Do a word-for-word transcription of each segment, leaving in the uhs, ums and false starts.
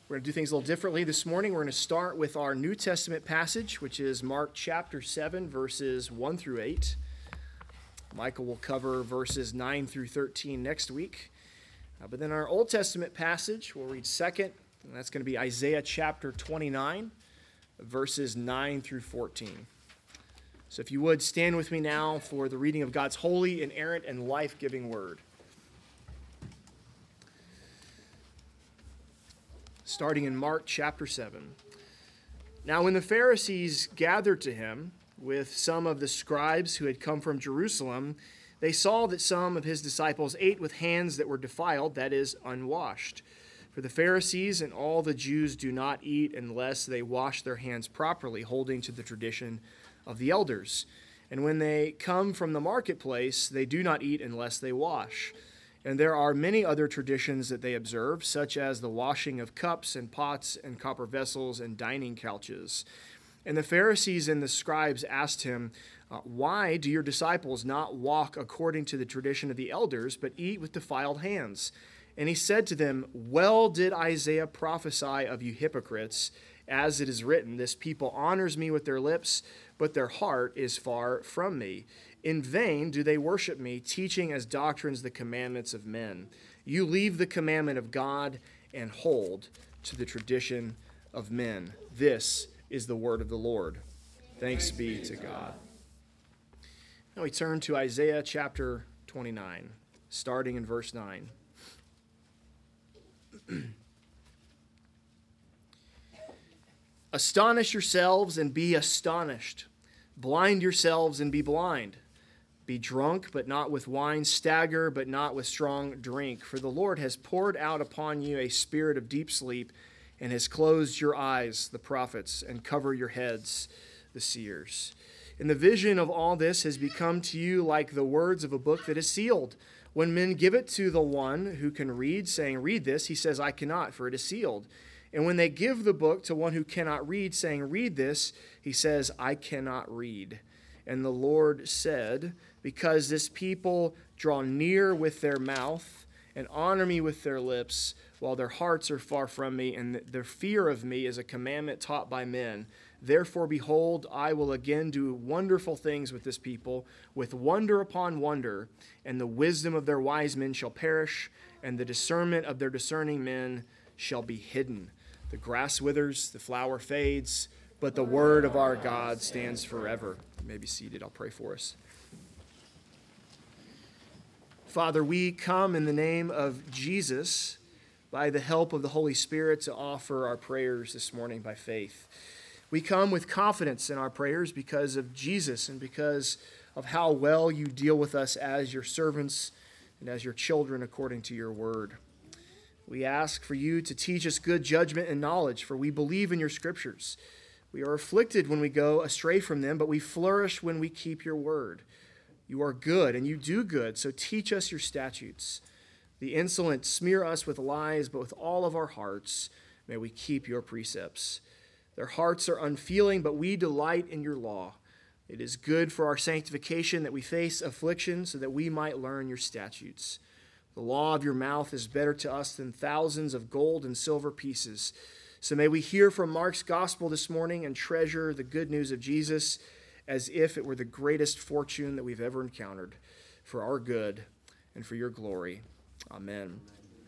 We're going to do things a little differently this morning. We're going to start with our New Testament passage, which is Mark chapter seven, verses one through eight. Michael will cover verses nine through thirteen next week. Uh, but then our Old Testament passage, we'll read second, and that's going to be Isaiah chapter twenty-nine, verses nine through fourteen. So if you would, stand with me now for the reading of God's holy, inerrant, and life-giving word. Starting in Mark chapter seven. Now when the Pharisees gathered to him with some of the scribes who had come from Jerusalem, they saw that some of his disciples ate with hands that were defiled, that is, unwashed. For the Pharisees and all the Jews do not eat unless they wash their hands properly, holding to the tradition of the elders. And when they come from the marketplace, they do not eat unless they wash. And there are many other traditions that they observe, such as the washing of cups and pots and copper vessels and dining couches. And the Pharisees and the scribes asked him, uh, Why do your disciples not walk according to the tradition of the elders, but eat with defiled hands? And he said to them, Well did Isaiah prophesy of you hypocrites, as it is written, This people honors me with their lips, but their heart is far from me. In vain do they worship me, teaching as doctrines the commandments of men. You leave the commandment of God and hold to the tradition of men. This is the word of the Lord. Thanks be to God. Now we turn to Isaiah chapter twenty-nine, starting in verse nine. Astonish yourselves and be astonished. Blind yourselves and be blind. Be drunk, but not with wine. Stagger, but not with strong drink. For the Lord has poured out upon you a spirit of deep sleep, and has closed your eyes, the prophets, and covered your heads, the seers. And the vision of all this has become to you like the words of a book that is sealed. When men give it to the one who can read, saying, Read this, he says, I cannot, for it is sealed. And when they give the book to one who cannot read, saying, Read this, he says, I cannot read. And the Lord said, Because this people draw near with their mouth and honor me with their lips, while their hearts are far from me, and their fear of me is a commandment taught by men. Therefore, behold, I will again do wonderful things with this people, with wonder upon wonder, and the wisdom of their wise men shall perish, and the discernment of their discerning men shall be hidden. The grass withers, the flower fades, but the word of our God stands forever. You may be seated. I'll pray for us. Father, we come in the name of Jesus, by the help of the Holy Spirit, to offer our prayers this morning by faith. We come with confidence in our prayers because of Jesus and because of how well you deal with us as your servants and as your children according to your word. We ask for you to teach us good judgment and knowledge, for we believe in your scriptures. We are afflicted when we go astray from them, but we flourish when we keep your word. You are good, and you do good, so teach us your statutes. The insolent smear us with lies, but with all of our hearts may we keep your precepts. Their hearts are unfeeling, but we delight in your law. It is good for our sanctification that we face affliction, so that we might learn your statutes. The law of your mouth is better to us than thousands of gold and silver pieces. So may we hear from Mark's gospel this morning and treasure the good news of Jesus as if it were the greatest fortune that we've ever encountered, for our good and for your glory. Amen.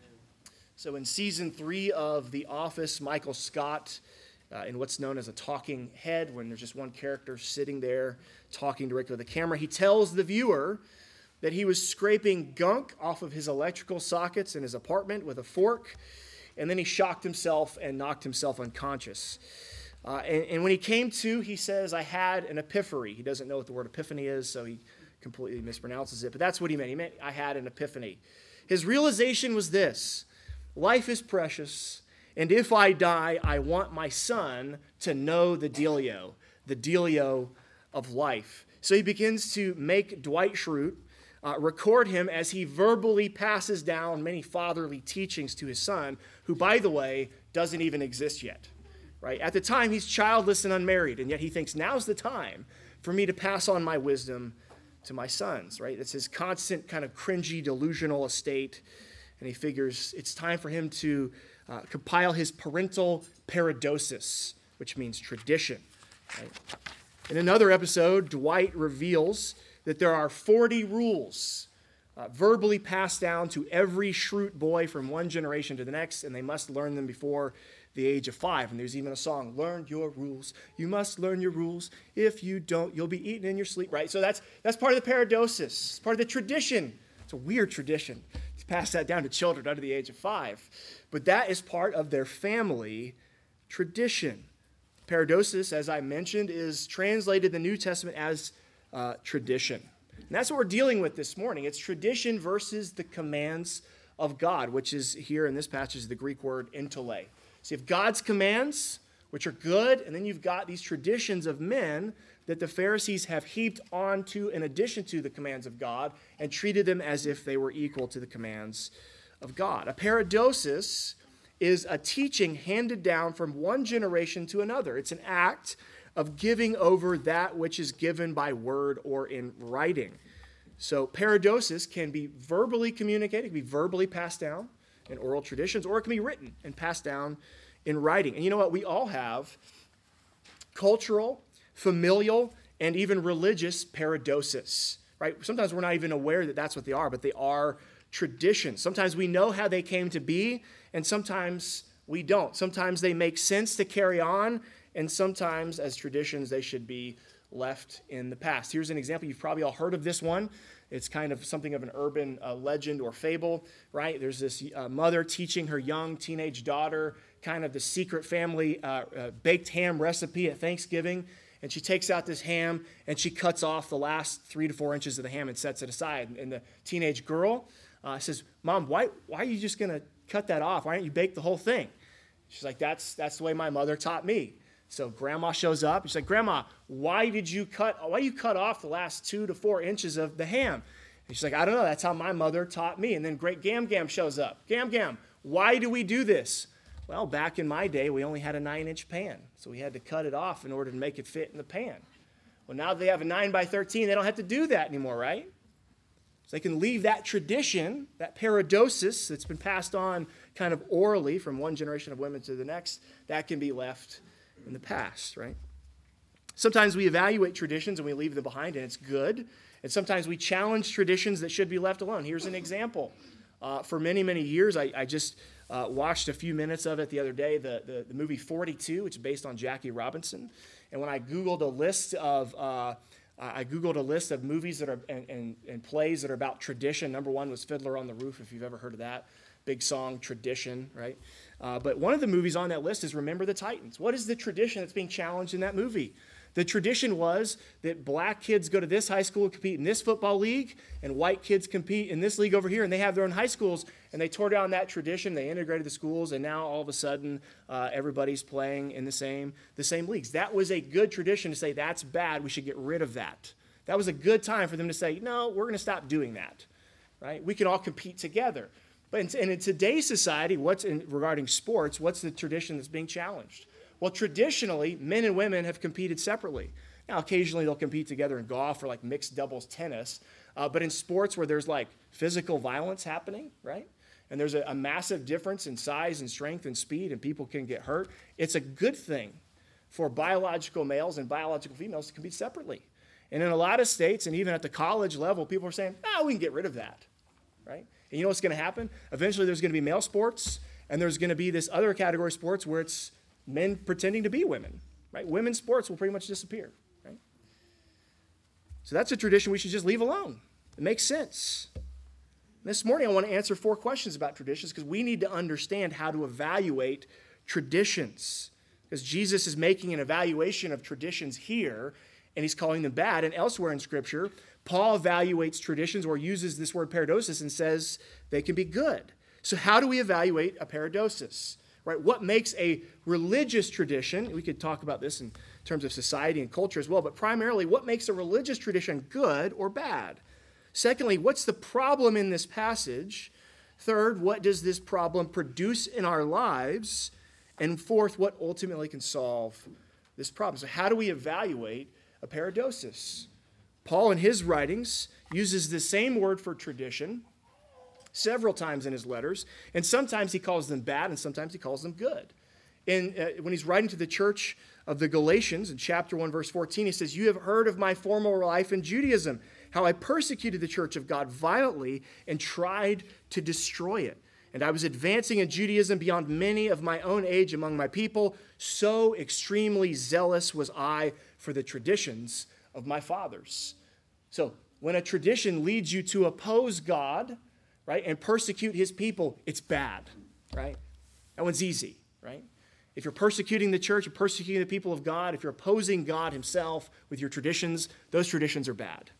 So in season three of The Office, Michael Scott, uh, in what's known as a talking head, when there's just one character sitting there talking directly to the camera, he tells the viewer that he was scraping gunk off of his electrical sockets in his apartment with a fork, and then he shocked himself and knocked himself unconscious. Uh, and, and when he came to, he says, I had an epiphany. He doesn't know what the word epiphany is, so he completely mispronounces it, but that's what he meant. He meant, I had an epiphany. His realization was this: life is precious, and if I die, I want my son to know the dealio, the dealio of life. So he begins to make Dwight Schrute Uh, record him as he verbally passes down many fatherly teachings to his son, who, by the way, doesn't even exist yet. Right? At the time, he's childless and unmarried, and yet he thinks, now's the time for me to pass on my wisdom to my sons. Right? It's his constant kind of cringy, delusional estate. and he figures it's time for him to uh, compile his parental paradosis, which means tradition. Right? In another episode, Dwight reveals that there are forty rules uh, verbally passed down to every Schrute boy from one generation to the next, and they must learn them before the age of five. And there's even a song, learn your rules. You must learn your rules. If you don't, you'll be eaten in your sleep, right? So that's that's part of the paradosis. It's part of the tradition. It's a weird tradition to pass that down to children under the age of five. But that is part of their family tradition. Paradosis, as I mentioned, is translated in the New Testament as uh, tradition. And that's what we're dealing with this morning. It's tradition versus the commands of God, which is here in this passage the Greek word entole. So you have God's commands, which are good, and then you've got these traditions of men that the Pharisees have heaped onto in addition to the commands of God and treated them as if they were equal to the commands of God. A paradosis is a teaching handed down from one generation to another. It's an act of giving over that which is given by word or in writing. So paradosis can be verbally communicated, it can be verbally passed down in oral traditions, or it can be written and passed down in writing. And you know what? We all have cultural, familial, and even religious paradosis, right? Sometimes we're not even aware that that's what they are, but they are traditions. Sometimes we know how they came to be, and sometimes we don't. Sometimes they make sense to carry on, and sometimes as traditions they should be left in the past. Here's an example. You've probably all heard of this one. It's kind of something of an urban uh, legend or fable, right? There's this uh, mother teaching her young teenage daughter kind of the secret family uh, uh, baked ham recipe at Thanksgiving, and she takes out this ham and she cuts off the last three to four inches of the ham and sets it aside. And the teenage girl uh, says, "Mom, why why are you just going to cut that off? Why don't you bake the whole thing?" She's like, that's that's the way my mother taught me. So grandma shows up. She's like, "Grandma, why did you cut, why you cut off the last two to four inches of the ham?" And she's like, "I don't know. That's how my mother taught me." And then great Gam Gam shows up. "Gam Gam, why do we do this?" "Well, back in my day, we only had a nine-inch pan. So we had to cut it off in order to make it fit in the pan." Well, now that they have a nine by thirteen, they don't have to do that anymore, right? So they can leave that tradition, that paradosis that's been passed on kind of orally from one generation of women to the next, that can be left in the past, right? Sometimes we evaluate traditions and we leave them behind, and it's good. And sometimes we challenge traditions that should be left alone. Here's an example. Uh, for many, many years, I, I just uh, watched a few minutes of it the other day, the, the, the movie forty-two, which is based on Jackie Robinson. And when I Googled a list of uh, I Googled a list of movies that are and, and, and plays that are about tradition. Number one was Fiddler on the Roof, if you've ever heard of that. Big song, tradition, right? Uh, but one of the movies on that list is Remember the Titans. What is the tradition that's being challenged in that movie? The tradition was that black kids go to this high school and compete in this football league, and white kids compete in this league over here, and they have their own high schools, and they tore down that tradition. They integrated the schools, and now all of a sudden uh, everybody's playing in the same, the same leagues. That was a good tradition to say that's bad. We should get rid of that. That was a good time for them to say, no, we're going to stop doing that, right? We can all compete together. But in, and in today's society, what's in, regarding sports, what's the tradition that's being challenged? Well, traditionally, men and women have competed separately. Now, occasionally they'll compete together in golf or like mixed doubles tennis. Uh, but in sports where there's like physical violence happening, right? And there's a, a massive difference in size and strength and speed, and people can get hurt. It's a good thing for biological males and biological females to compete separately. And in a lot of states, and even at the college level, people are saying, ah, we can get rid of that, right? And you know what's going to happen? Eventually there's going to be male sports, and there's going to be this other category of sports where it's men pretending to be women, right? Women's sports will pretty much disappear, right? So that's a tradition we should just leave alone. It makes sense. And this morning I want to answer four questions about traditions because we need to understand how to evaluate traditions. Because Jesus is making an evaluation of traditions here, and he's calling them bad. And elsewhere in Scripture, Paul evaluates traditions or uses this word paradosis and says they can be good. So how do we evaluate a paradosis? Right? What makes a religious tradition, we could talk about this in terms of society and culture as well, but primarily what makes a religious tradition good or bad? Secondly, what's the problem in this passage? Third, what does this problem produce in our lives? And fourth, what ultimately can solve this problem? So how do we evaluate a paradosis? Paul in his writings uses the same word for tradition several times in his letters, and sometimes he calls them bad, and sometimes he calls them good. And uh, when he's writing to the church of the Galatians in chapter one, verse fourteen, he says, "You have heard of my former life in Judaism, how I persecuted the church of God violently and tried to destroy it. And I was advancing in Judaism beyond many of my own age among my people. So extremely zealous was I for the traditions of my fathers." So when a tradition leads you to oppose God, right, and persecute his people, it's bad, right? That one's easy, right? If you're persecuting the church, you're persecuting the people of God, if you're opposing God himself with your traditions, those traditions are bad.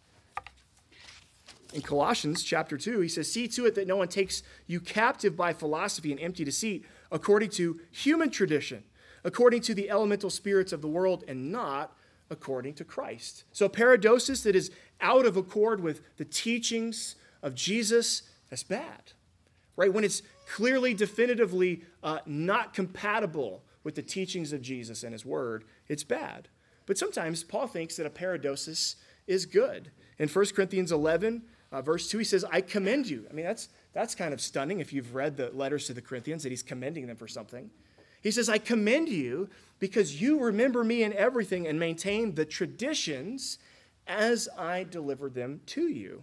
In Colossians chapter two, he says, "See to it that no one takes you captive by philosophy and empty deceit, according to human tradition, according to the elemental spirits of the world, and not according to Christ." So paradosis that is out of accord with the teachings of Jesus, that's bad, right? When it's clearly, definitively uh, not compatible with the teachings of Jesus and his word, it's bad. But sometimes Paul thinks that a paradosis is good. In First Corinthians eleven, uh, verse two, he says, "I commend you." I mean, that's, that's kind of stunning if you've read the letters to the Corinthians, that he's commending them for something. He says, "I commend you because you remember me in everything and maintain the traditions as I delivered them to you."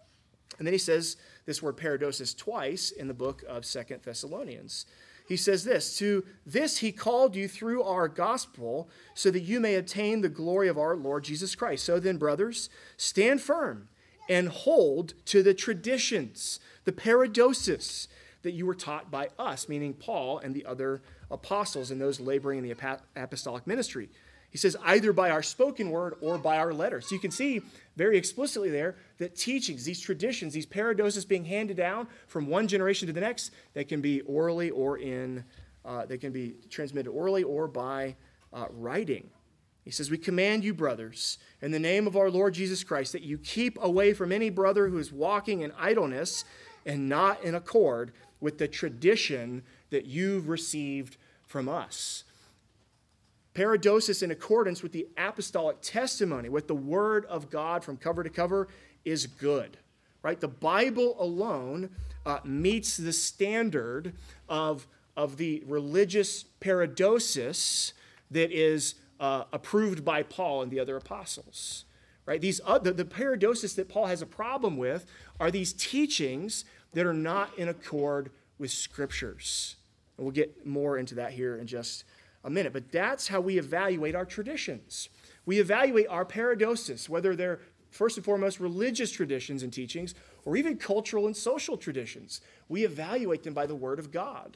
And then he says this word paradosis twice in the book of Second Thessalonians. He says this, "To this he called you through our gospel so that you may attain the glory of our Lord Jesus Christ. So then, brothers, stand firm and hold to the traditions, the paradosis that you were taught by us," meaning Paul and the other apostles and those laboring in the apostolic ministry. He says, either by our spoken word or by our letters. So you can see very explicitly there that teachings, these traditions, these paradoses being handed down from one generation to the next, they can be orally or in, uh, they can be transmitted orally or by uh, writing. He says, "We command you, brothers, in the name of our Lord Jesus Christ, that you keep away from any brother who is walking in idleness and not in accord with the tradition that you've received from us." Paradosis in accordance with the apostolic testimony, with the word of God from cover to cover, is good, right? The Bible alone uh, meets the standard of, of the religious paradosis that is uh, approved by Paul and the other apostles, right? These uh, the, the paradosis that Paul has a problem with are these teachings that are not in accord with scriptures. And we'll get more into that here in just a minute, but that's how we evaluate our traditions. We evaluate our paradosis, whether they're first and foremost religious traditions and teachings, or even cultural and social traditions. We evaluate them by the word of God.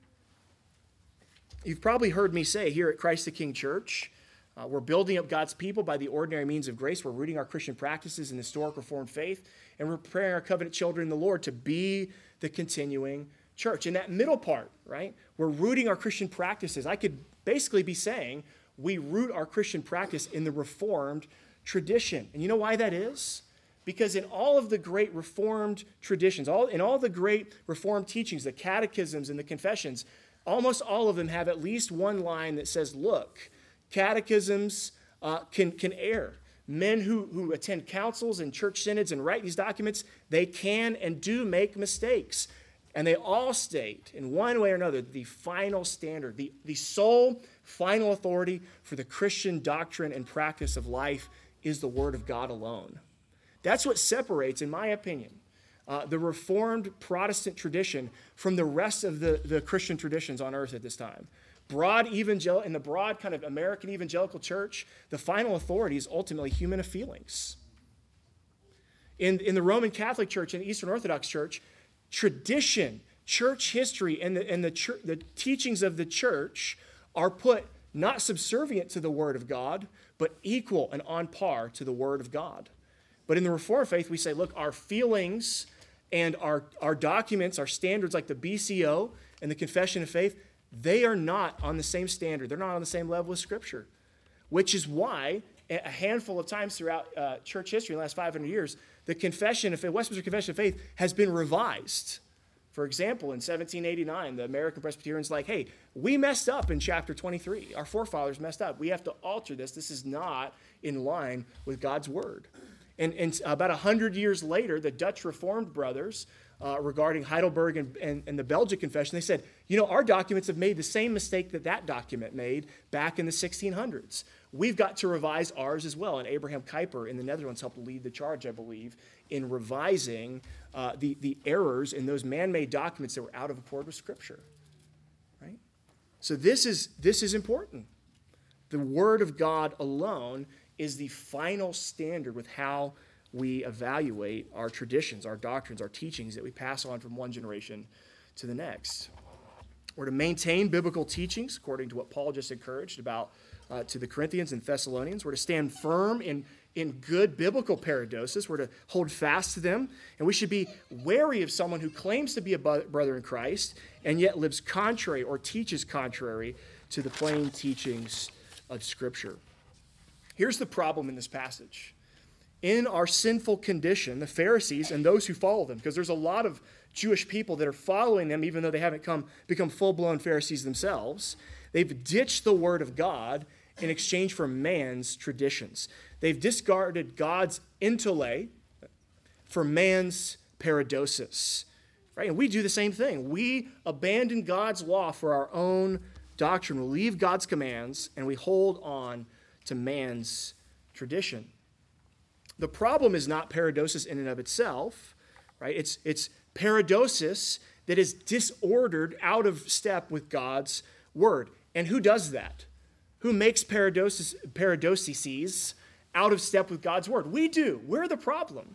You've probably heard me say here at Christ the King Church, uh, we're building up God's people by the ordinary means of grace. We're rooting our Christian practices in historic Reformed faith, and we're preparing our covenant children in the Lord to be the continuing church. In that middle part, right, we're rooting our Christian practices. I could basically be saying we root our Christian practice in the Reformed tradition. And you know why that is? Because in all of the great Reformed traditions, all in all the great Reformed teachings, the catechisms and the confessions, almost all of them have at least one line that says, look, catechisms uh, can, can err. Men who, who attend councils and church synods and write these documents, they can and do make mistakes. And they all state, in one way or another, the final standard, the, the sole final authority for the Christian doctrine and practice of life is the Word of God alone. That's what separates, in my opinion, uh, the Reformed Protestant tradition from the rest of the, the Christian traditions on earth at this time. Broad evangel- in the broad kind of American evangelical church, the final authority is ultimately human feelings. In, in the Roman Catholic Church and the Eastern Orthodox Church, tradition, church history, and the, and the, church, the teachings of the church are put not subservient to the Word of God, but equal and on par to the Word of God. But in the Reformed faith, we say, look, our feelings and our, our documents, our standards like the B C O and the Confession of Faith, they are not on the same standard. They're not on the same level as Scripture, which is why a handful of times throughout uh, church history in the last five hundred years, the Confession of Faith, Westminster Confession of Faith has been revised. For example, in seventeen eighty-nine, the American Presbyterians like, hey, we messed up in chapter twenty-three. Our forefathers messed up. We have to alter this. This is not in line with God's word. And, and about one hundred years later, the Dutch Reformed brothers uh, regarding Heidelberg and, and, and the Belgic Confession. They said, you know, our documents have made the same mistake that that document made back in the sixteen hundreds. We've got to revise ours as well. And Abraham Kuyper in the Netherlands helped lead the charge, I believe, in revising uh, the, the errors in those man-made documents that were out of accord with Scripture. Right? So this is, this is important. The Word of God alone is the final standard with how we evaluate our traditions, our doctrines, our teachings that we pass on from one generation to the next. We're to maintain biblical teachings according to what Paul just encouraged about uh, to the Corinthians and Thessalonians. We're to stand firm in, in good biblical paradosis. We're to hold fast to them. And we should be wary of someone who claims to be a brother in Christ and yet lives contrary or teaches contrary to the plain teachings of Scripture. Here's the problem in this passage. In our sinful condition, the Pharisees and those who follow them, because there's a lot of Jewish people that are following them, even though they haven't come become full-blown Pharisees themselves, they've ditched the Word of God in exchange for man's traditions. They've discarded God's intellect for man's paradosis. Right? And we do the same thing. We abandon God's law for our own doctrine. We leave God's commands, and we hold on to man's tradition. The problem is not paradosis in and of itself, right? It's, it's paradosis that is disordered, out of step with God's word. And who does that? Who makes paradosis, paradoses out of step with God's word? We do. We're the problem.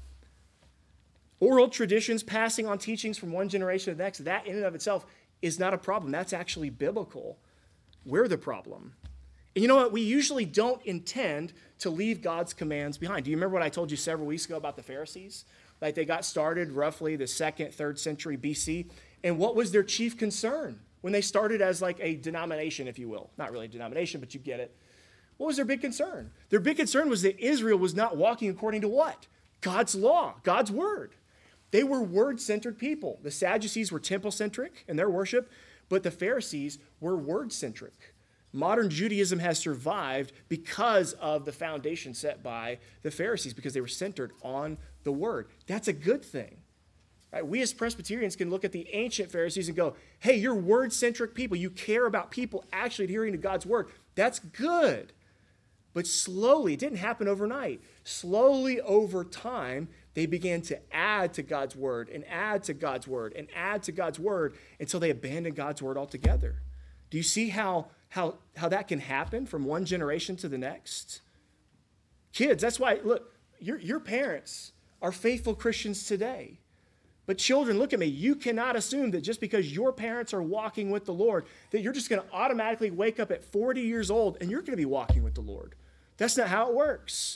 Oral traditions, passing on teachings from one generation to the next, that in and of itself is not a problem. That's actually biblical. We're the problem. And you know what? We usually don't intend to leave God's commands behind. Do you remember what I told you several weeks ago about the Pharisees? Like they got started roughly the second, third century B C. And what was their chief concern when they started as like a denomination, if you will? Not really a denomination, but you get it. What was their big concern? Their big concern was that Israel was not walking according to what? God's law, God's word. They were word-centered people. The Sadducees were temple-centric in their worship, but the Pharisees were word-centric. Modern Judaism has survived because of the foundation set by the Pharisees, because they were centered on the word. That's a good thing. Right? We as Presbyterians can look at the ancient Pharisees and go, hey, you're word-centric people. You care about people actually adhering to God's word. That's good. But slowly, it didn't happen overnight. Slowly over time, they began to add to God's word and add to God's word and add to God's word until they abandoned God's word altogether. Do you see how, how, how that can happen from one generation to the next? Kids, that's why, look, your, your parents are faithful Christians today. But children, look at me. You cannot assume that just because your parents are walking with the Lord, that you're just going to automatically wake up at forty years old and you're going to be walking with the Lord. That's not how it works.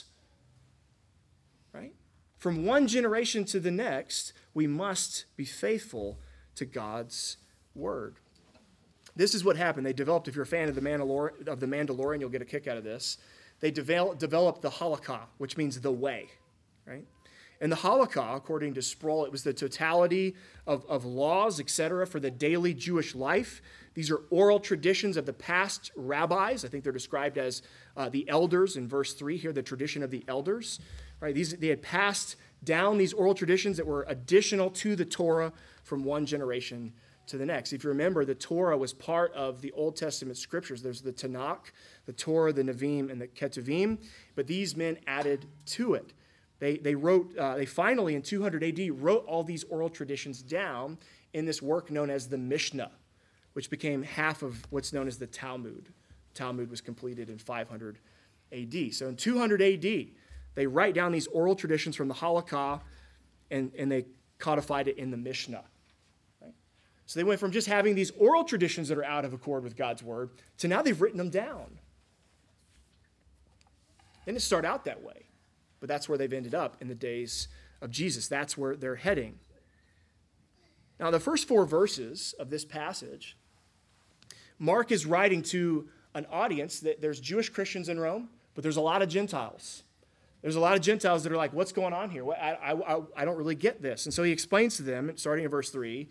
Right? From one generation to the next, we must be faithful to God's word. This is what happened. They developed, if you're a fan of the Mandalorian, of the Mandalorian, you'll get a kick out of this. They develop, developed the halakha, which means the way. Right? And the halakha, according to Sproul, it was the totality of, of laws, et cetera, for the daily Jewish life. These are oral traditions of the past rabbis. I think they're described as uh, the elders in verse three here, the tradition of the elders. Right? These, they had passed down these oral traditions that were additional to the Torah from one generation to the next. If you remember, the Torah was part of the Old Testament scriptures. There's the Tanakh, the Torah, the Nevi'im, and the Ketuvim, but these men added to it. They, they wrote, uh, they finally in two hundred A D wrote all these oral traditions down in this work known as the Mishnah, which became half of what's known as the Talmud. Talmud was completed in five hundred A D. So in two hundred A D, they write down these oral traditions from the Halakha, and, and they codified it in the Mishnah. Right? So they went from just having these oral traditions that are out of accord with God's word to now they've written them down. They didn't start out that way. But that's where they've ended up in the days of Jesus. That's where they're heading. Now, the first four verses of this passage, Mark is writing to an audience that there's Jewish Christians in Rome, but there's a lot of Gentiles. There's a lot of Gentiles that are like, what's going on here? I, I, I don't really get this. And so he explains to them, starting in verse three,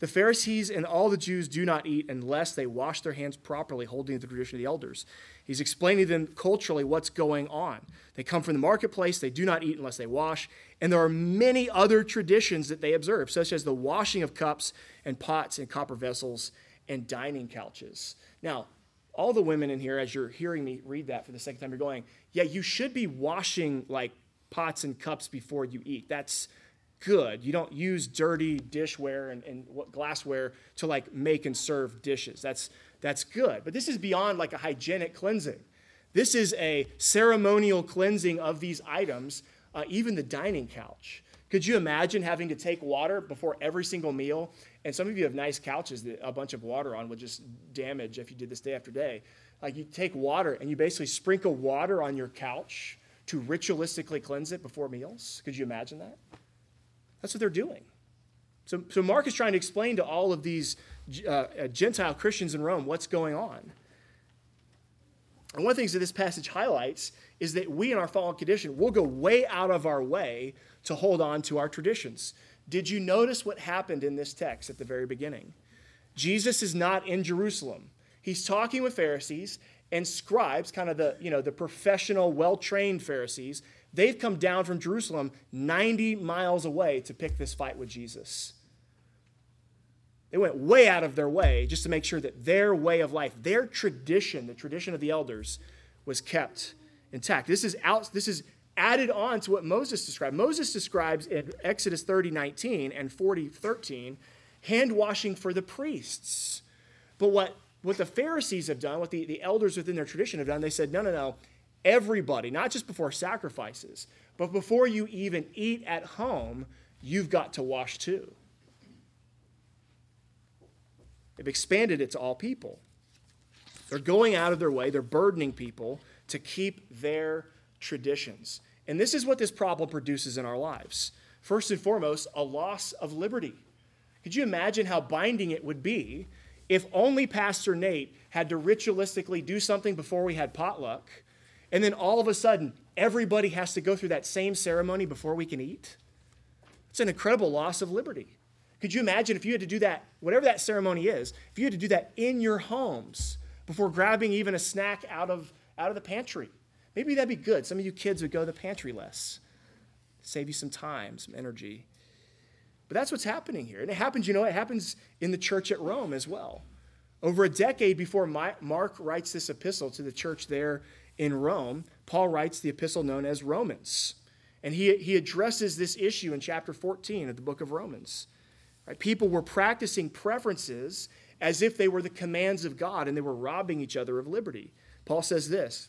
The Pharisees and all the Jews do not eat unless they wash their hands properly, holding to the tradition of the elders. He's explaining to them culturally what's going on. They come from the marketplace. They do not eat unless they wash. And there are many other traditions that they observe, such as the washing of cups and pots and copper vessels and dining couches. Now, all the women in here, as you're hearing me read that for the second time, you're going, yeah, you should be washing like pots and cups before you eat. That's good. You don't use dirty dishware and, and glassware to like make and serve dishes. That's that's good. But this is beyond like a hygienic cleansing. This is a ceremonial cleansing of these items, uh, even the dining couch. Could you imagine having to take water before every single meal? And some of you have nice couches that a bunch of water on would just damage if you did this day after day. Like you take water and you basically sprinkle water on your couch to ritualistically cleanse it before meals. Could you imagine that? That's what they're doing. So, so Mark is trying to explain to all of these uh, Gentile Christians in Rome what's going on. And one of the things that this passage highlights is that we in our fallen condition will go way out of our way to hold on to our traditions. Did you notice what happened in this text at the very beginning? Jesus is not in Jerusalem. He's talking with Pharisees and scribes, kind of the, you know, the professional, well-trained Pharisees. They've come down from Jerusalem ninety miles away to pick this fight with Jesus. They went way out of their way just to make sure that their way of life, their tradition, the tradition of the elders, was kept intact. This is out, this is added on to what Moses described. Moses describes in Exodus thirty nineteen and forty thirteen, hand washing for the priests. But what, what the Pharisees have done, what the, the elders within their tradition have done, they said, no, no, no. Everybody, not just before sacrifices, but before you even eat at home, you've got to wash too. They've expanded it to all people. They're going out of their way. They're burdening people to keep their traditions. And this is what this problem produces in our lives. First and foremost, a loss of liberty. Could you imagine how binding it would be if only Pastor Nate had to ritualistically do something before we had potluck, and then all of a sudden, everybody has to go through that same ceremony before we can eat? It's an incredible loss of liberty. Could you imagine if you had to do that, whatever that ceremony is, if you had to do that in your homes before grabbing even a snack out of, out of the pantry? Maybe that'd be good. Some of you kids would go to the pantry less. Save you some time, some energy. But that's what's happening here. And it happens, you know, it happens in the church at Rome as well. Over a decade before Mark writes this epistle to the church there in Rome, Paul writes the epistle known as Romans. And he, he addresses this issue in chapter fourteen of the book of Romans. Right? People were practicing preferences as if they were the commands of God, and they were robbing each other of liberty. Paul says this,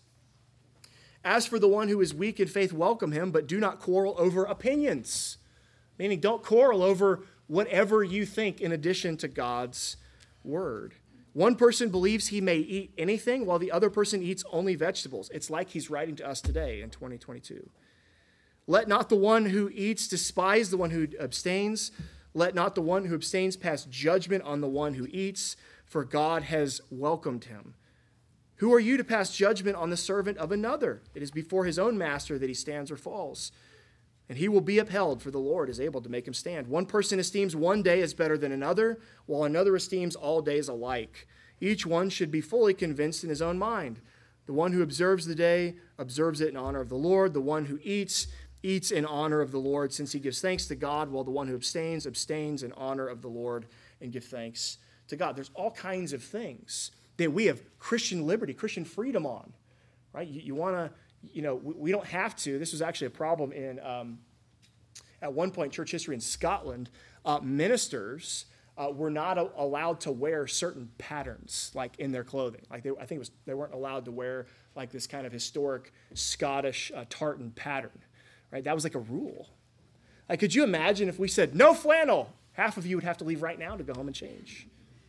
"As for the one who is weak in faith, welcome him, but do not quarrel over opinions." Meaning, don't quarrel over whatever you think in addition to God's word. One person believes he may eat anything while the other person eats only vegetables. It's like he's writing to us today in twenty twenty-two. "Let not the one who eats despise the one who abstains. Let not the one who abstains pass judgment on the one who eats, for God has welcomed him. Who are you to pass judgment on the servant of another? It is before his own master that he stands or falls. And he will be upheld, for the Lord is able to make him stand. One person esteems one day as better than another, while another esteems all days alike. Each one should be fully convinced in his own mind. The one who observes the day observes it in honor of the Lord. The one who eats, eats in honor of the Lord, since he gives thanks to God, while the one who abstains, abstains in honor of the Lord and give thanks to God." There's all kinds of things that we have Christian liberty, Christian freedom on, right? You, you want to... You know, we, we don't have to. This was actually a problem in, um, at one point, church history in Scotland. Uh, ministers uh, were not a, allowed to wear certain patterns, like in their clothing. Like they, I think it was they weren't allowed to wear like this kind of historic Scottish uh, tartan pattern, right? That was like a rule. Like, could you imagine if we said no flannel? Half of you would have to leave right now to go home and change.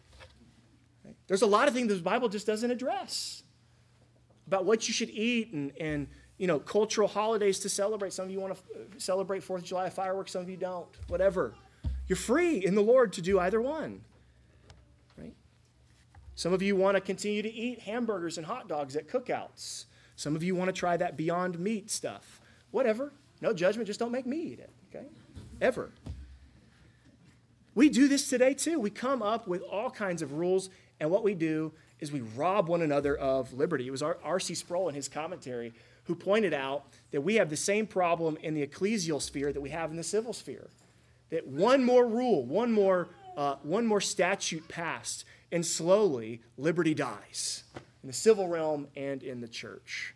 Right? There's a lot of things the Bible just doesn't address about what you should eat and, and, you know, cultural holidays to celebrate. Some of you want to f- celebrate fourth of July fireworks. Some of you don't. Whatever. You're free in the Lord to do either one. Right? Some of you want to continue to eat hamburgers and hot dogs at cookouts. Some of you want to try that Beyond Meat stuff. Whatever. No judgment. Just don't make me eat it. Okay? Ever. We do this today too. We come up with all kinds of rules, and what we do is we rob one another of liberty. It was R C Sproul in his commentary who pointed out that we have the same problem in the ecclesial sphere that we have in the civil sphere. That one more rule, one more, uh, one more statute passed, and slowly liberty dies in the civil realm and in the church.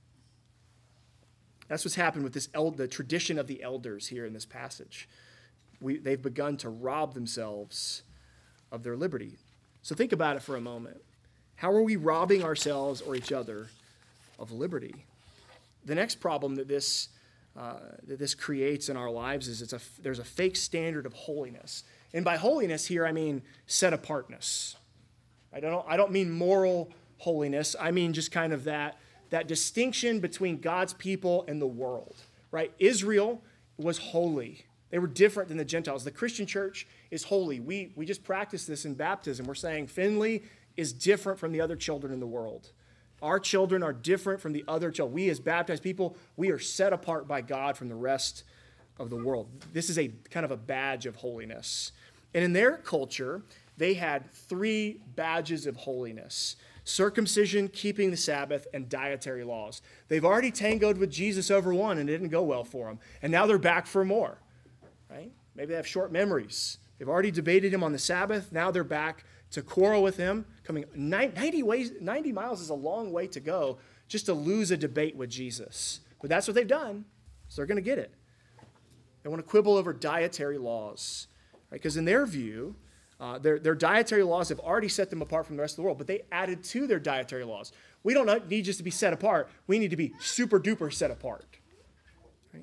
That's what's happened with this el- the tradition of the elders here in this passage. We, they've begun to rob themselves of their liberty. So think about it for a moment. How are we robbing ourselves or each other of liberty? The next problem that this uh, that this creates in our lives is it's a there's a fake standard of holiness, and by holiness here I mean set apartness. I don't I don't mean moral holiness. I mean just kind of that that distinction between God's people and the world. Right? Israel was holy. They were different than the Gentiles. The Christian church is holy. We we just practice this in baptism. We're saying Finley is different from the other children in the world. Our children are different from the other children. We as baptized people, we are set apart by God from the rest of the world. This is a kind of a badge of holiness. And in their culture, they had three badges of holiness: circumcision, keeping the Sabbath, and dietary laws. They've already tangoed with Jesus over one and it didn't go well for them. And now they're back for more, right? Maybe they have short memories. They've already debated him on the Sabbath. Now they're back to quarrel with him. Coming ninety, ways, ninety miles is a long way to go just to lose a debate with Jesus. But that's what they've done, so they're going to get it. They want to quibble over dietary laws, right? Because in their view, uh, their, their dietary laws have already set them apart from the rest of the world, but they added to their dietary laws. We don't need just to be set apart. We need to be super duper set apart. Right?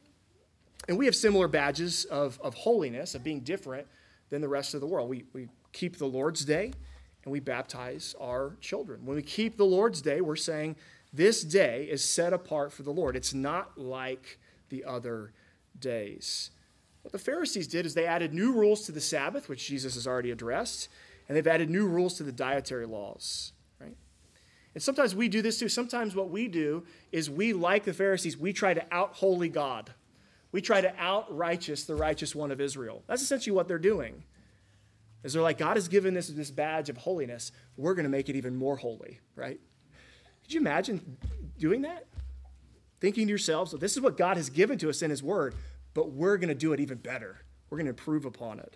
And we have similar badges of, of holiness, of being different than the rest of the world. We, we keep the Lord's Day, and we baptize our children. When we keep the Lord's Day, we're saying this day is set apart for the Lord. It's not like the other days. What the Pharisees did is they added new rules to the Sabbath, which Jesus has already addressed, and they've added new rules to the dietary laws, right? And sometimes we do this too. Sometimes what we do is we, like the Pharisees, we try to out-holy God. We try to out-righteous the righteous one of Israel. That's essentially what they're doing. Is they're like, God has given us this badge of holiness. We're going to make it even more holy, right? Could you imagine doing that? Thinking to yourselves, so this is what God has given to us in his word, but we're going to do it even better. We're going to improve upon it.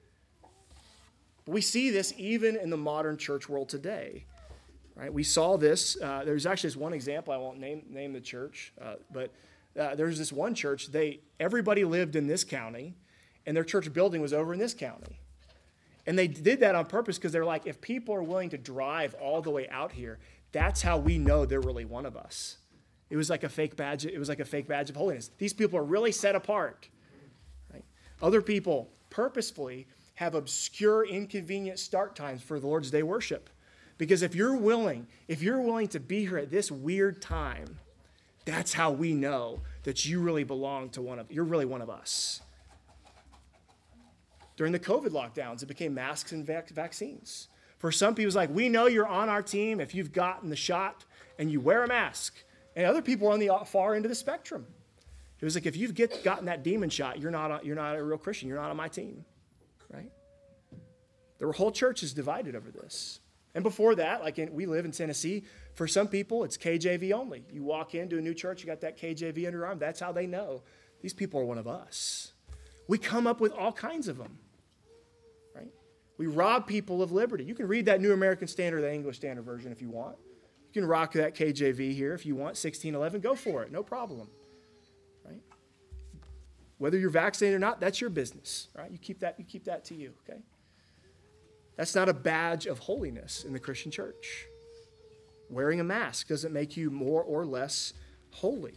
But we see this even in the modern church world today, right? We saw this. Uh, there's actually this one example. I won't name, name the church, uh, but uh, there's this one church. They everybody lived in this county, and their church building was over in this county. And they did that on purpose because they're like, if people are willing to drive all the way out here, that's how we know they're really one of us. It was like a fake badge. It was like a fake badge of holiness. These people are really set apart. Right? Other people purposefully have obscure, inconvenient start times for the Lord's Day worship. Because if you're willing, if you're willing to be here at this weird time, that's how we know that you really belong to one of, you're really one of us. During the COVID lockdowns, it became masks and vac- vaccines. For some people, it's like, we know you're on our team if you've gotten the shot and you wear a mask. And other people are on the far end of the spectrum. It was like, if you've get, gotten that demon shot, you're not, a, you're not a real Christian. You're not on my team, right? There were whole churches divided over this. And before that, like in, we live in Tennessee, for some people, it's K J V only. You walk into a new church, you got that K J V under your arm. That's how they know. These people are one of us. We come up with all kinds of them. Right? We rob people of liberty. You can read that New American Standard, the English Standard Version if you want. You can rock that K J V here if you want, sixteen eleven, go for it, no problem. Right? Whether you're vaccinated or not, that's your business. Right? You keep that, you keep that to you, okay? That's not a badge of holiness in the Christian church. Wearing a mask doesn't make you more or less holy.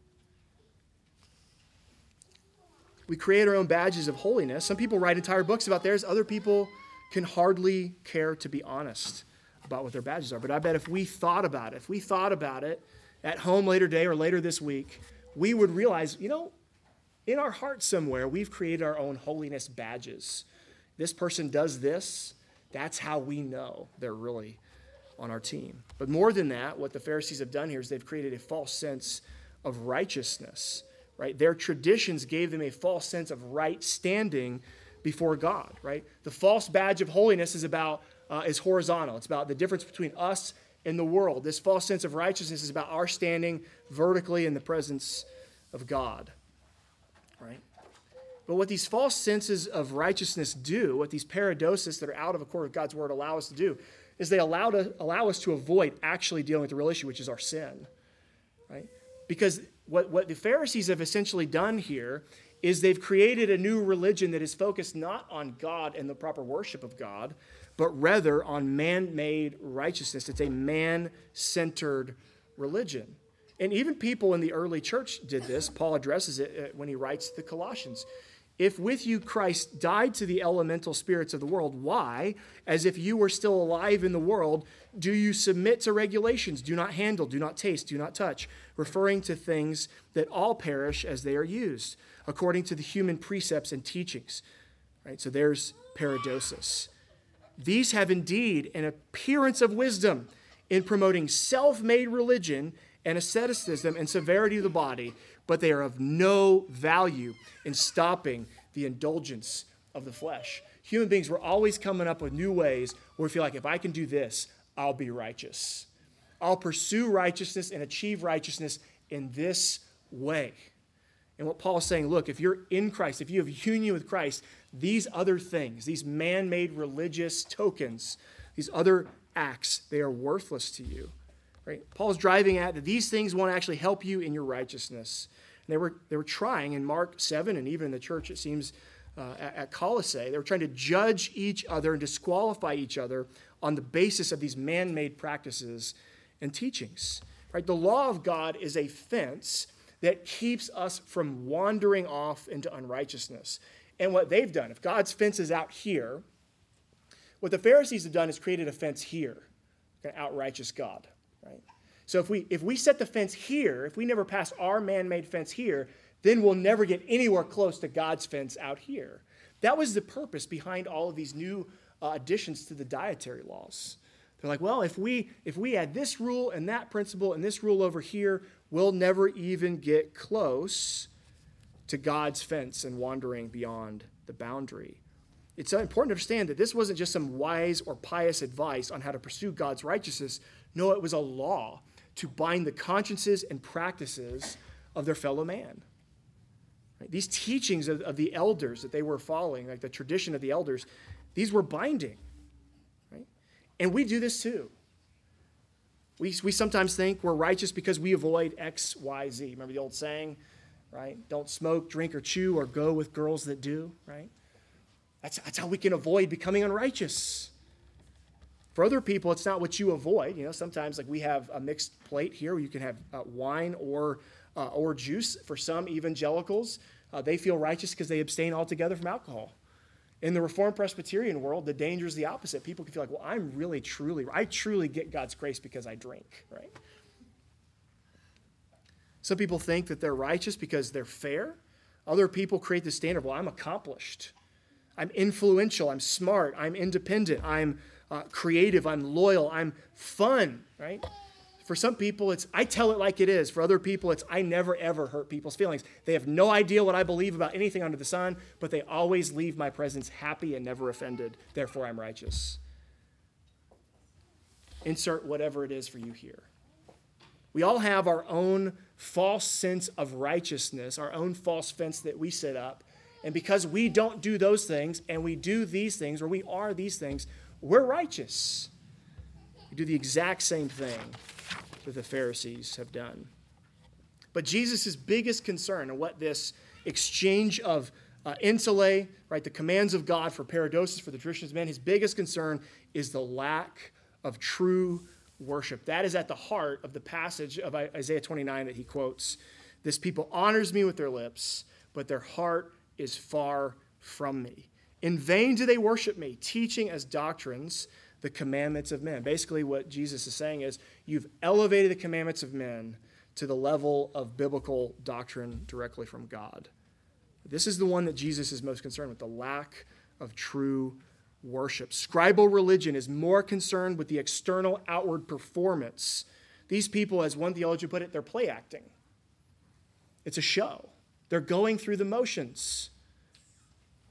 We create our own badges of holiness. Some people write entire books about theirs. Other people can hardly care to be honest about what their badges are. But I bet if we thought about it, if we thought about it at home later today or later this week, we would realize, you know, in our hearts somewhere, we've created our own holiness badges. This person does this. That's how we know they're really on our team. But more than that, what the Pharisees have done here is they've created a false sense of righteousness. Right? Their traditions gave them a false sense of right standing before God, right? The false badge of holiness is about uh, is horizontal. It's about the difference between us and the world. This false sense of righteousness is about our standing vertically in the presence of God, right? But what these false senses of righteousness do, what these paradosis that are out of accord with God's word allow us to do, is they allow, to, allow us to avoid actually dealing with the real issue, which is our sin, right? Because what, what the Pharisees have essentially done here is they've created a new religion that is focused not on God and the proper worship of God, but rather on man-made righteousness. It's a man-centered religion. And even people in the early church did this. Paul addresses it when he writes to the Colossians. If with you Christ died to the elemental spirits of the world, why, as if you were still alive in the world, do you submit to regulations? Do not handle, do not taste, do not touch, referring to things that all perish as they are used, according to the human precepts and teachings. Right? So there's paradosis. These have indeed an appearance of wisdom in promoting self-made religion and asceticism and severity of the body, but they are of no value in stopping the indulgence of the flesh. Human beings were always coming up with new ways where we feel like, if I can do this, I'll be righteous. I'll pursue righteousness and achieve righteousness in this way. And what Paul is saying, look, if you're in Christ, if you have union with Christ, these other things, these man-made religious tokens, these other acts, they are worthless to you. Right? Paul's driving at that these things won't actually help you in your righteousness. And they were they were trying in Mark seven, and even in the church, it seems, uh, at, at Colossae, they were trying to judge each other and disqualify each other on the basis of these man-made practices and teachings. Right? The law of God is a fence that keeps us from wandering off into unrighteousness. And what they've done, if God's fence is out here, what the Pharisees have done is created a fence here, to out-righteous God. Right? So if we if we set the fence here, if we never pass our man-made fence here, then we'll never get anywhere close to God's fence out here. That was the purpose behind all of these new uh, additions to the dietary laws. They're like, well, if we if we add this rule and that principle and this rule over here, we'll never even get close to God's fence and wandering beyond the boundary. It's important to understand that this wasn't just some wise or pious advice on how to pursue God's righteousness. No, it was a law to bind the consciences and practices of their fellow man. Right? These teachings of, of the elders that they were following, like the tradition of the elders, these were binding. Right? And we do this too. We, we sometimes think we're righteous because we avoid X, Y, Z. Remember the old saying, right? Don't smoke, drink, or chew, or go with girls that do, right? That's, that's how we can avoid becoming unrighteous. For other people, it's not what you avoid. You know, sometimes like we have a mixed plate here where you can have uh, wine or uh, or juice. For some evangelicals, uh, they feel righteous because they abstain altogether from alcohol. In the Reformed Presbyterian world, the danger is the opposite. People can feel like, well, I'm really, truly, I truly get God's grace because I drink, right? Some people think that they're righteous because they're fair. Other people create the standard, well, I'm accomplished. I'm influential. I'm smart. I'm independent. I'm uh, creative. I'm loyal. I'm fun, right? For some people, it's I tell it like it is. For other people, it's I never, ever hurt people's feelings. They have no idea what I believe about anything under the sun, but they always leave my presence happy and never offended. Therefore, I'm righteous. Insert whatever it is for you here. We all have our own false sense of righteousness, our own false fence that we set up. And because we don't do those things and we do these things, or we are these things, we're righteous. We do the exact same thing that the Pharisees have done. But Jesus' biggest concern and what this exchange of uh, intele, right, the commands of God for paradosis, for the traditions of men, his biggest concern is the lack of true worship. That is at the heart of the passage of Isaiah twenty-nine that he quotes. This people honors me with their lips, but their heart is far from me. In vain do they worship me, teaching as doctrines the commandments of men. Basically what Jesus is saying is, you've elevated the commandments of men to the level of biblical doctrine directly from God. This is the one that Jesus is most concerned with, the lack of true worship. Scribal religion is more concerned with the external outward performance. These people, as one theologian put it, they're play acting. It's a show. They're going through the motions.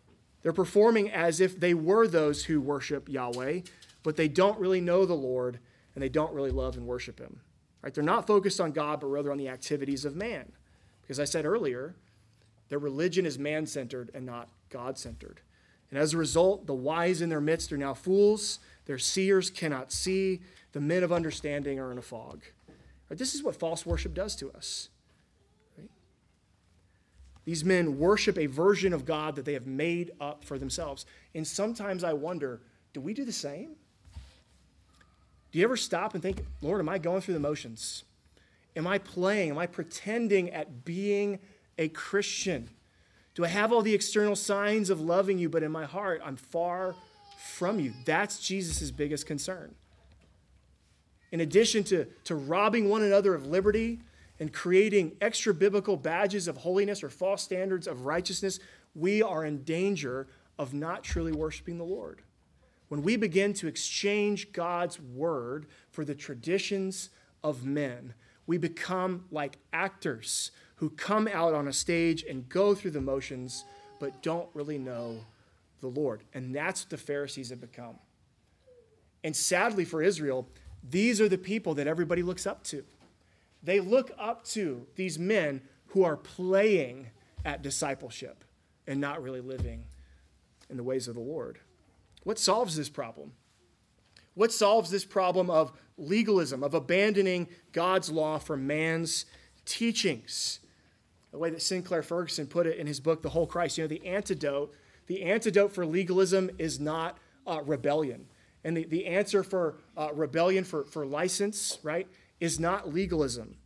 They're performing as if they were those who worship Yahweh, but they don't really know the Lord, and they don't really love and worship him. Right? They're not focused on God, but rather on the activities of man. Because I said earlier, their religion is man-centered and not God-centered. And as a result, the wise in their midst are now fools. Their seers cannot see. The men of understanding are in a fog. Right? This is what false worship does to us. Right? These men worship a version of God that they have made up for themselves. And sometimes I wonder, do we do the same? Do you ever stop and think, Lord, am I going through the motions? Am I playing? Am I pretending at being a Christian? Do I have all the external signs of loving you, but in my heart, I'm far from you? That's Jesus' biggest concern. In addition to, to robbing one another of liberty and creating extra biblical badges of holiness or false standards of righteousness, we are in danger of not truly worshiping the Lord. When we begin to exchange God's word for the traditions of men, we become like actors who come out on a stage and go through the motions, but don't really know the Lord. And that's what the Pharisees have become. And sadly for Israel, these are the people that everybody looks up to. They look up to these men who are playing at discipleship and not really living in the ways of the Lord. What solves this problem? What solves this problem of legalism, of abandoning God's law for man's teachings? The way that Sinclair Ferguson put it in his book, The Whole Christ, you know, the antidote, the antidote for legalism is not uh, rebellion. And the, the answer for uh, rebellion, for, for license, right, is not legalism.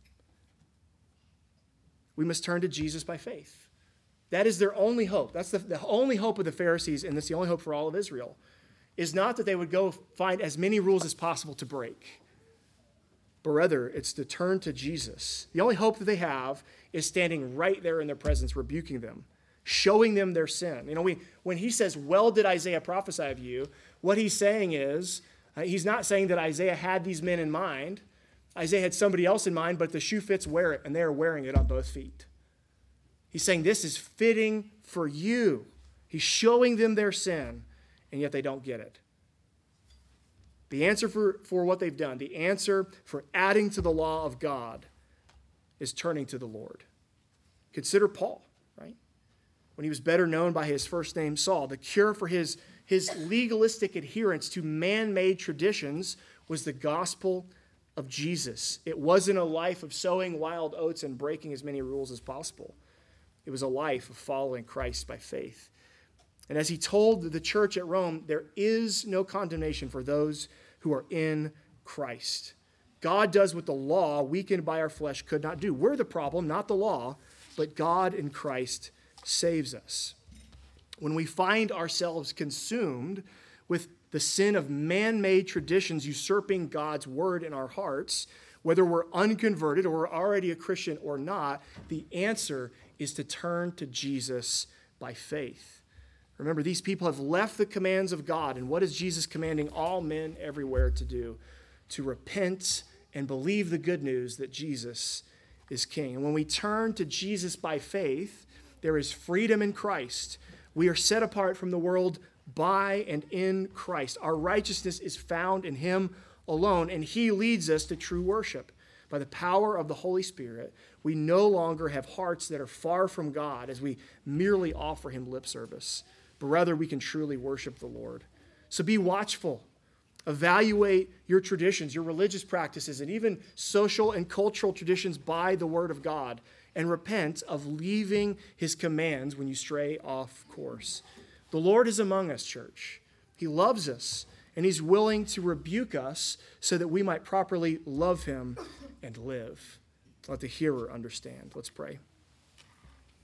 We must turn to Jesus by faith. That is their only hope. That's the, the only hope of the Pharisees, and that's the only hope for all of Israel, is not that they would go find as many rules as possible to break, but rather it's to turn to Jesus. The only hope that they have is standing right there in their presence, rebuking them, showing them their sin. You know, we, when he says, well did Isaiah prophesy of you, what he's saying is, uh, he's not saying that Isaiah had these men in mind. Isaiah had somebody else in mind, but the shoe fits wear it, and they are wearing it on both feet. He's saying this is fitting for you. He's showing them their sin, and yet they don't get it. The answer for, for what they've done, the answer for adding to the law of God is turning to the Lord. Consider Paul, right? When he was better known by his first name, Saul, the cure for his, his legalistic adherence to man-made traditions was the gospel of Jesus. It wasn't a life of sowing wild oats and breaking as many rules as possible. It was a life of following Christ by faith. And as he told the church at Rome, there is no condemnation for those who are in Christ. God does what the law, weakened by our flesh, could not do. We're the problem, not the law, but God in Christ saves us. When we find ourselves consumed with the sin of man-made traditions usurping God's word in our hearts, whether we're unconverted or we're already a Christian or not, the answer is to turn to Jesus by faith. Remember, these people have left the commands of God, and what is Jesus commanding all men everywhere to do? To repent and believe the good news that Jesus is King. And when we turn to Jesus by faith, there is freedom in Christ. We are set apart from the world by and in Christ. Our righteousness is found in him alone, and he leads us to true worship. By the power of the Holy Spirit, we no longer have hearts that are far from God as we merely offer him lip service, but rather we can truly worship the Lord. So be watchful. Evaluate your traditions, your religious practices, and even social and cultural traditions by the word of God, and repent of leaving his commands when you stray off course. The Lord is among us, church. He loves us, and he's willing to rebuke us so that we might properly love him and live. Let the hearer understand. Let's pray.